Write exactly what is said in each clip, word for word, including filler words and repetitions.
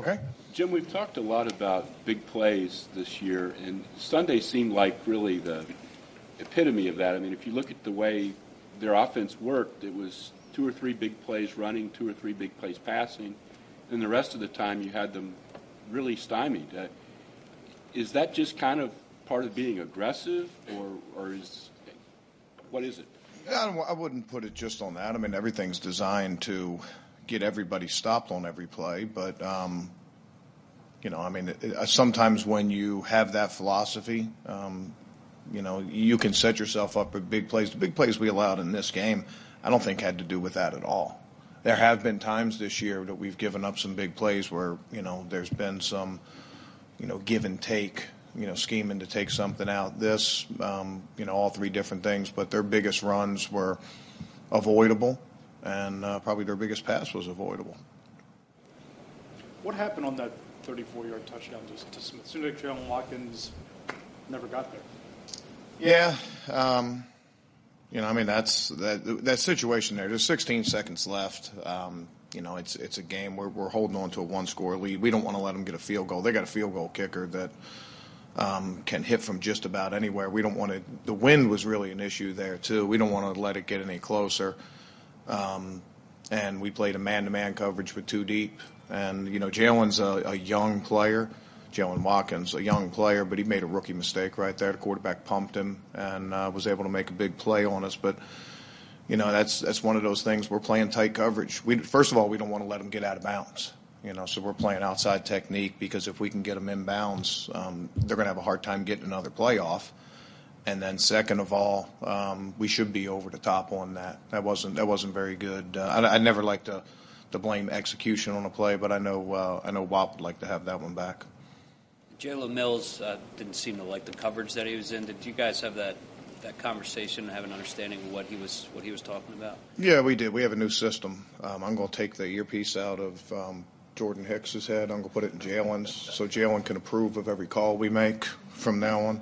Okay. Jim, we've talked a lot about big plays this year, and Sunday seemed like really the epitome of that. I mean, if you look at the way their offense worked, it was two or three big plays running, two or three big plays passing, and the rest of the time you had them really stymied. Uh, is that just kind of part of being aggressive, or, or is what is it? I, don't, I wouldn't put it just on that. I mean, everything's designed to get everybody stopped on every play, but um, you know, I mean, it, it, sometimes when you have that philosophy, um, you know, you can set yourself up for big plays. The big plays we allowed in this game, I don't think had to do with that at all. There have been times this year that we've given up some big plays where, you know, there's been some, you know, give and take, you know, scheming to take something out. This, um, you know, all three different things, but their biggest runs were avoidable, and uh, probably their biggest pass was avoidable. What happened on that thirty-four-yard touchdown to, to Smith? Seemed like Jalen Watkins never got there. Yeah, um, you know, I mean, that's that that situation there. There's sixteen seconds left. Um, you know, it's it's a game where we're holding on to a one-score lead. We don't want to let them get a field goal. They got a field goal kicker that um, can hit from just about anywhere. We don't want to. The wind was really an issue there too. We don't want to let it get any closer. Um, and we played a man-to-man coverage with two deep. And you know, Jalen's a, a young player. Jalen Watkins, a young player, but he made a rookie mistake right there. The quarterback pumped him and uh, was able to make a big play on us. But, you know, that's that's one of those things. We're playing tight coverage. We, first of all, we don't want to let them get out of bounds. You know, so we're playing outside technique because if we can get them in bounds, um, they're going to have a hard time getting another play off. And then second of all, um, we should be over the top on that. That wasn't that wasn't very good. Uh, I, I never like to, to blame execution on a play, but I know uh, I know Wop would like to have that one back. Jalen Mills uh, didn't seem to like the coverage that he was in. Did you guys have that, that conversation and have an understanding of what he was what he was talking about? Yeah, we did. We have a new system. Um, I'm going to take the earpiece out of um, Jordan Hicks's head. I'm going to put it in Jalen's so Jalen can approve of every call we make from now on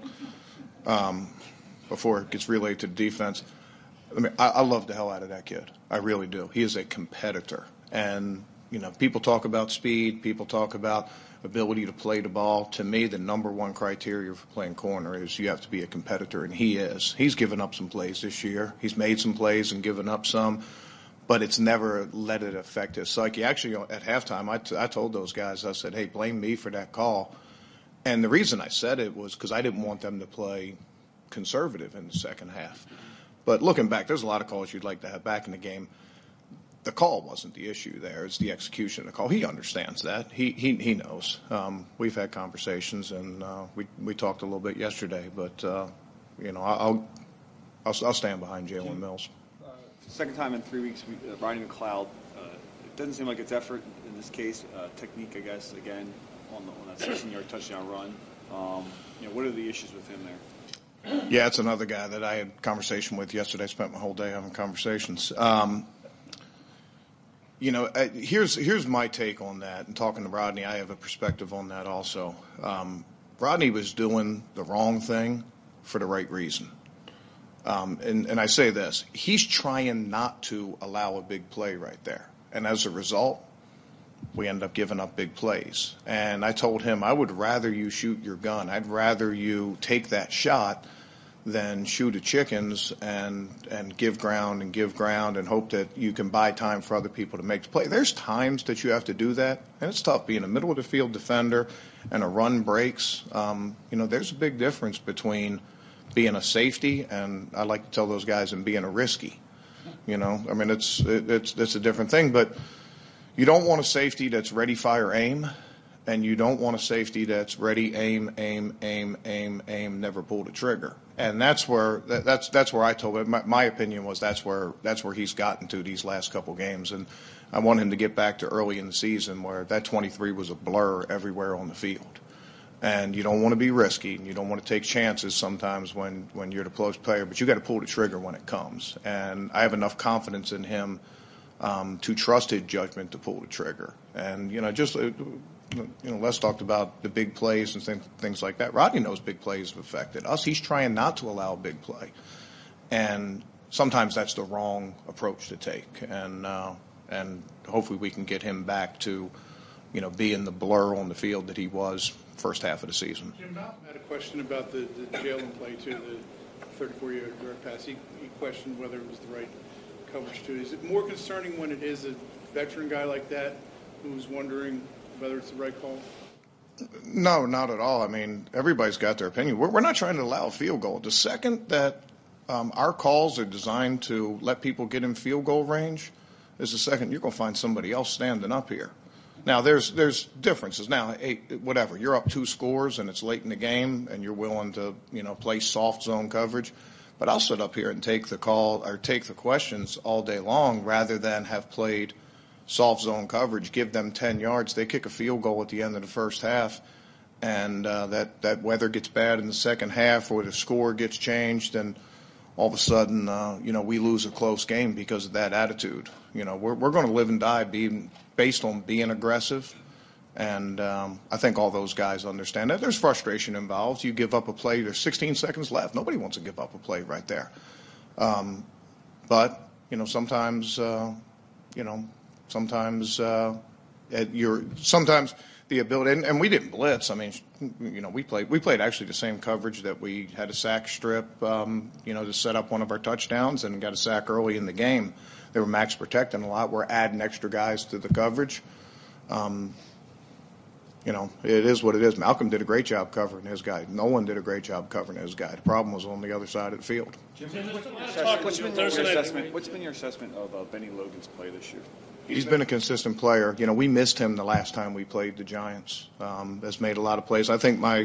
um, before it gets relayed to the defense. I mean, I, I love the hell out of that kid. I really do. He is a competitor. And, you know, people talk about speed. People talk about ability to play the ball. To me, the number one criteria for playing corner is you have to be a competitor, and he is. He's given up some plays this year. He's made some plays and given up some, but it's never let it affect his psyche. Actually, at halftime, I, t- I told those guys, I said, hey, blame me for that call. And the reason I said it was because I didn't want them to play conservative in the second half. But looking back, there's a lot of calls you'd like to have back in the game. The call wasn't the issue there. It's the execution of the call. He understands that. He he, he knows. Um, we've had conversations, and uh, we we talked a little bit yesterday. But, uh, you know, I'll, I'll I'll stand behind Jalen Mills. Uh, second time in three weeks, uh, riding the cloud. Uh, it doesn't seem like it's effort in this case. Uh, technique, I guess, again, on, the, on that sixteen-yard touchdown run. Um, you know, what are the issues with him there? Yeah, it's another guy that I had a conversation with yesterday. I spent my whole day having conversations. Um, You know, here's here's my take on that. And talking to Rodney, I have a perspective on that also. Um, Rodney was doing the wrong thing for the right reason. Um, and, and I say this. He's trying not to allow a big play right there. And as a result, we end up giving up big plays. And I told him, I would rather you shoot your gun. I'd rather you take that shot than shoot at chickens and and give ground and give ground and hope that you can buy time for other people to make the play. There's times that you have to do that, and it's tough being a middle of the field defender and a run breaks. Um, you know, there's a big difference between being a safety and I like to tell those guys and being a risky. You know, I mean, it's it, it's it's a different thing, but you don't want a safety that's ready, fire, aim. And you don't want a safety that's ready, aim, aim, aim, aim, aim, never pull the trigger. And that's where that, that's that's where I told him. My, my opinion was that's where that's where he's gotten to these last couple games. And I want him to get back to early in the season where that twenty-three was a blur everywhere on the field. And you don't want to be risky, and you don't want to take chances sometimes when, when you're the close player. But you got to pull the trigger when it comes. And I have enough confidence in him um, to trust his judgment to pull the trigger. And you know, just. Uh, You know, Les talked about the big plays and things, things like that. Rodney knows big plays have affected us. He's trying not to allow a big play, and sometimes that's the wrong approach to take. And uh, and hopefully we can get him back to you know, being the blur on the field that he was first half of the season. Jim Malcolm had a question about the, the Jalen play, too, the thirty-four-yard direct pass. He, he questioned whether it was the right coverage, too. Is it more concerning when it is a veteran guy like that who's wondering whether it's the right call? No, not at all. I mean, everybody's got their opinion. We're, we're not trying to allow a field goal. The second that um, our calls are designed to let people get in field goal range is the second you're going to find somebody else standing up here. Now, there's there's differences. Now, hey, whatever, you're up two scores and it's late in the game and you're willing to, you know, play soft zone coverage. But I'll sit up here and take the call or take the questions all day long rather than have played soft zone coverage, give them ten yards. They kick a field goal at the end of the first half, and uh, that, that weather gets bad in the second half or the score gets changed, and all of a sudden, uh, you know, we lose a close game because of that attitude. You know, we're, we're going to live and die being, based on being aggressive, and um, I think all those guys understand that. There's frustration involved. You give up a play, there's sixteen seconds left. Nobody wants to give up a play right there. Um, but, you know, sometimes, uh, you know, Sometimes uh, you're sometimes the ability, and, and we didn't blitz. I mean, you know, we played we played actually the same coverage that we had a sack strip, um, you know, to set up one of our touchdowns and got a sack early in the game. They were max protecting a lot. We're adding extra guys to the coverage. Um, you know, it is what it is. Malcolm did a great job covering his guy. Nolan did a great job covering his guy. The problem was on the other side of the field. Jim, Jim, what's, there's a lot of what's, talk what's in been your Thursday night. assessment? What's been your assessment of uh, Benny Logan's play this year? He's been a consistent player. You know, we missed him the last time we played the Giants. Um, has made a lot of plays. I think my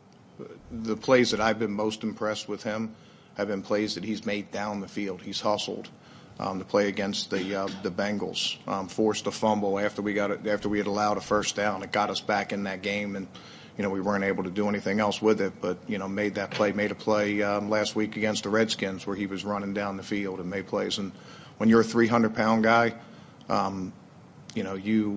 the plays that I've been most impressed with him have been plays that he's made down the field. He's hustled. Um, the play against the uh, the Bengals, um, forced a fumble after we got it, after we had allowed a first down. It got us back in that game, and you know we weren't able to do anything else with it. But you know, made that play, made a play um, last week against the Redskins where he was running down the field and made plays. And when you're a three hundred pound guy, um, you know you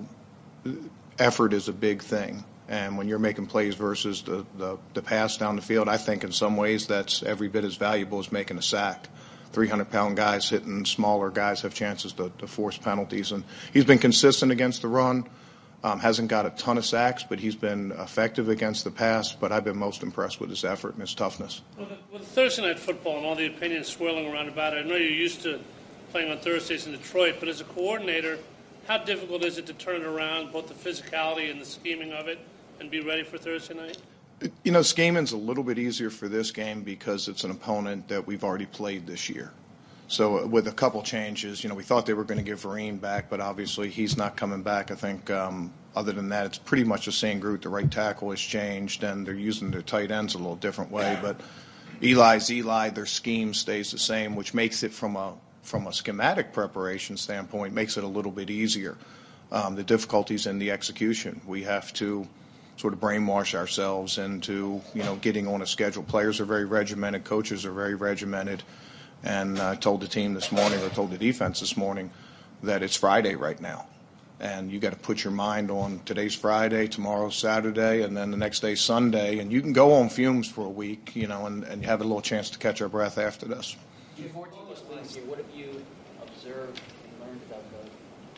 effort is a big thing. And when you're making plays versus the, the the pass down the field, I think in some ways that's every bit as valuable as making a sack. three hundred pound guys hitting smaller guys have chances to, to force penalties. And he's been consistent against the run, um, hasn't got a ton of sacks, but he's been effective against the pass. But I've been most impressed with his effort and his toughness. With, the, with Thursday night football and all the opinions swirling around about it, I know you're used to playing on Thursdays in Detroit, but as a coordinator, how difficult is it to turn it around, both the physicality and the scheming of it, and be ready for Thursday night? You know, scheming's a little bit easier for this game because it's an opponent that we've already played this year. So with a couple changes, you know, we thought they were going to give Vereen back, but obviously he's not coming back. I think um, other than that, it's pretty much the same group. The right tackle has changed, and they're using their tight ends a little different way. But Eli's Eli, their scheme stays the same, which makes it from a from a schematic preparation standpoint, makes it a little bit easier. Um, the difficulties in the execution. We have to sort of brainwash ourselves into, you know, getting on a schedule. Players are very regimented. Coaches are very regimented. And I told the team this morning, or told the defense this morning, that it's Friday right now. And you got to put your mind on today's Friday, tomorrow's Saturday, and then the next day Sunday. And you can go on fumes for a week, you know, and, and have a little chance to catch our breath after this. Jim, fourteen this year, what have you observed and learned about those?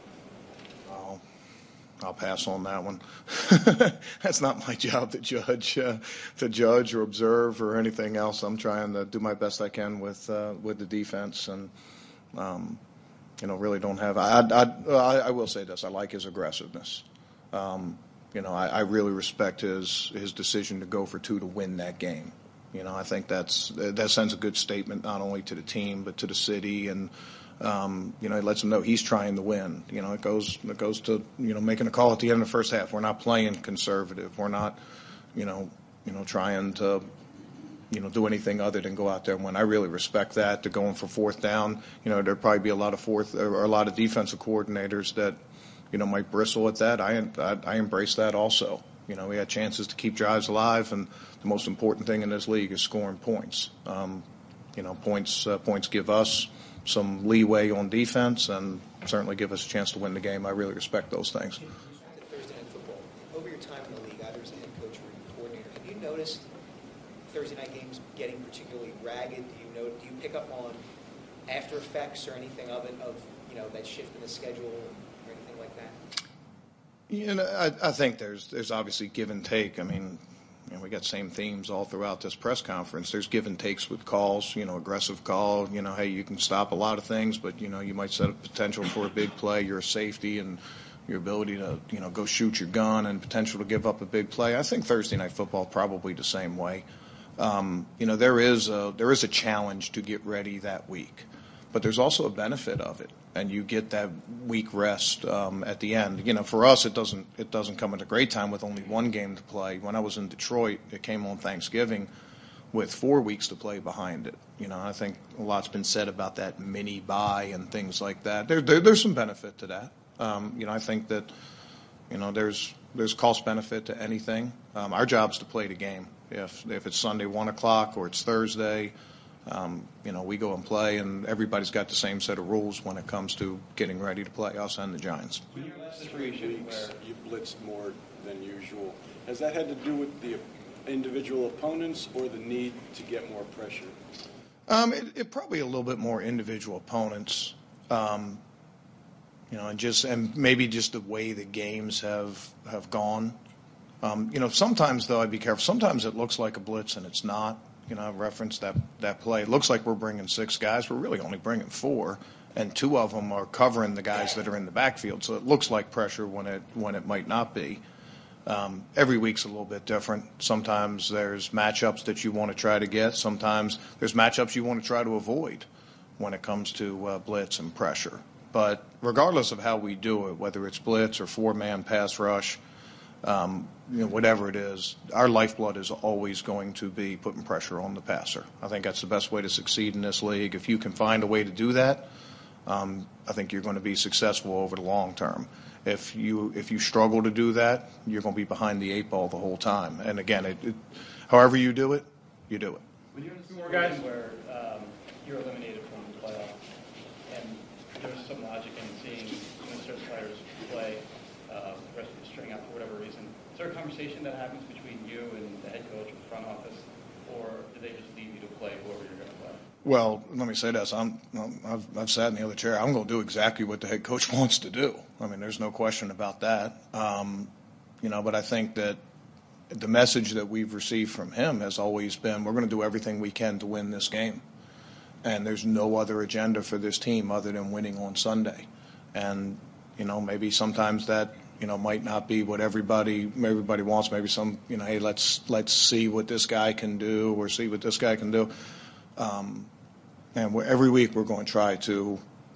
Oh, I'll pass on that one. That's not my job to judge, uh, to judge or observe or anything else. I'm trying to do my best I can with uh, with the defense, and um, you know, really don't have. I, I I I will say this: I like his aggressiveness. Um, you know, I, I really respect his his decision to go for two to win that game. You know, I think that's that sends a good statement not only to the team but to the city, and um, you know, it lets them know he's trying to win. You know, it goes it goes to you know making a call at the end of the first half. We're not playing conservative. We're not, you know, you know trying to, you know, do anything other than go out there and win. I really respect that. To going for fourth down, you know, there'd probably be a lot of fourth or a lot of defensive coordinators that, you know, might bristle at that. I I, I embrace that also. You know, we had chances to keep drives alive, and the most important thing in this league is scoring points. Um, you know, points uh, points give us some leeway on defense, and certainly give us a chance to win the game. I really respect those things. Jim, you respect Thursday night football. Over your time in the league, either as a head coach or coordinator, have you noticed Thursday night games getting particularly ragged? Do you know? Do you pick up on after effects or anything of it, of you know that shift in the schedule or anything like that? You know, I, I think there's there's obviously give and take. I mean, you know, we got same themes all throughout this press conference. There's give and takes with calls, you know, aggressive call, you know, hey, you can stop a lot of things, but, you know, you might set up potential for a big play, your safety and your ability to, you know, go shoot your gun and potential to give up a big play. I think Thursday Night Football probably the same way. Um, you know, there is a, there is a challenge to get ready that week, but there's also a benefit of it. And you get that week rest um, at the end. You know, for us, it doesn't it doesn't come at a great time with only one game to play. When I was in Detroit, it came on Thanksgiving with four weeks to play behind it. You know, I think a lot's been said about that mini bye and things like that. There, there there's some benefit to that. Um, you know, I think that you know there's there's cost benefit to anything. Um, our job's to play the game. If if it's Sunday one o'clock or it's Thursday. Um, you know, we go and play, and everybody's got the same set of rules when it comes to getting ready to play, us and the Giants. In your last three weeks, you blitzed more than usual. Has that had to do with the individual opponents or the need to get more pressure? Um, it, it probably a little bit more individual opponents, um, you know, and just and maybe just the way the games have have gone. Um, you know, sometimes though, I'd be careful. Sometimes it looks like a blitz and it's not. You know, I've referenced that, that play. It looks like we're bringing six guys. We're really only bringing four, and two of them are covering the guys that are in the backfield. So it looks like pressure when it when it might not be. Um, every week's a little bit different. Sometimes there's matchups that you want to try to get. Sometimes there's matchups you want to try to avoid when it comes to uh, blitz and pressure. But regardless of how we do it, whether it's blitz or four-man pass rush, Um, you know, whatever it is, our lifeblood is always going to be putting pressure on the passer. I think that's the best way to succeed in this league. If you can find a way to do that, um, I think you're going to be successful over the long term. If you if you struggle to do that, you're going to be behind the eight ball the whole time. And again, it, it, however you do it, you do it. When you're in a situation where um, you're eliminated from the playoff, and there's some logic in seeing you know, certain players play uh, the rest of the string out for whatever reason, is there a conversation that happens between you and the head coach or the front office, or do they just leave you to play whoever you're going to play? Well, let me say this. I'm, I've, I've sat in the other chair. I'm going to do exactly what the head coach wants to do. I mean, there's no question about that. Um, you know, but I think that the message that we've received from him has always been, we're going to do everything we can to win this game. And there's no other agenda for this team other than winning on Sunday. And, you know, maybe sometimes that, you know, might not be what everybody everybody wants. Maybe some, you know, hey, let's let's see what this guy can do or see what this guy can do. Um, and we're, every week we're going to try to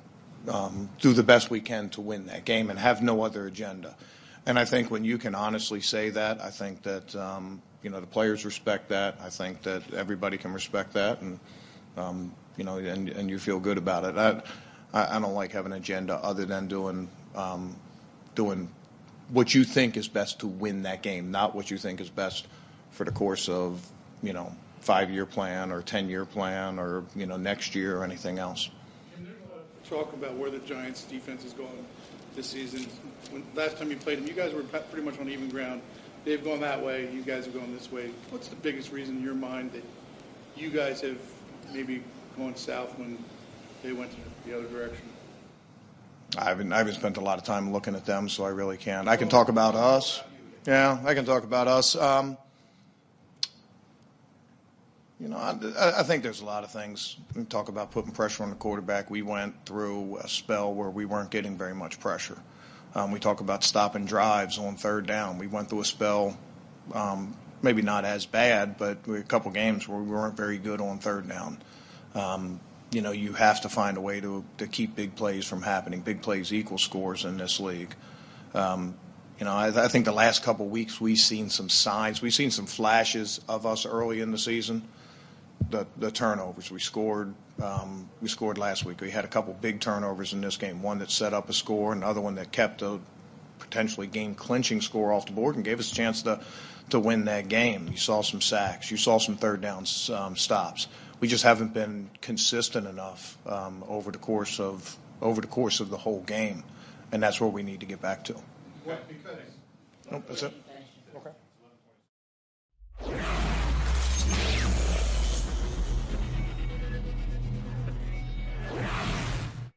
um, do the best we can to win that game and have no other agenda. And I think when you can honestly say that, I think that, um, you know, the players respect that. I think that everybody can respect that. And, um, you know, and, and you feel good about it. I, I don't like having an agenda other than doing um, doing what you think is best to win that game, not what you think is best for the course of, you know, five-year plan or ten-year plan or, you know, next year or anything else. And there's a lot of talk about where the Giants' defense is going this season. When, last time you played them, you guys were pretty much on even ground. They've gone that way. You guys have gone this way. What's the biggest reason in your mind that you guys have maybe gone south when they went the other direction? I haven't, I haven't spent a lot of time looking at them, so I really can't. I can talk about us. Yeah, I can talk about us. Um, you know, I, I think there's a lot of things. We talk about putting pressure on the quarterback. We went through a spell where we weren't getting very much pressure. Um, we talk about stopping drives on third down. We went through a spell, um, maybe not as bad, but we had a couple games where we weren't very good on third down. Um, you know, you have to find a way to to keep big plays from happening. Big plays equal scores in this league. Um, you know, I, I think the last couple weeks we've seen some signs. We've seen some flashes of us early in the season. The the turnovers we scored. Um, we scored last week. We had a couple big turnovers in this game. One that set up a score, another one that kept a potentially game-clinching score off the board and gave us a chance to to win that game. You saw some sacks. You saw some third down um, stops. We just haven't been consistent enough um, over the course of over the course of the whole game, and that's where we need to get back to. What? Because Oh, that's it.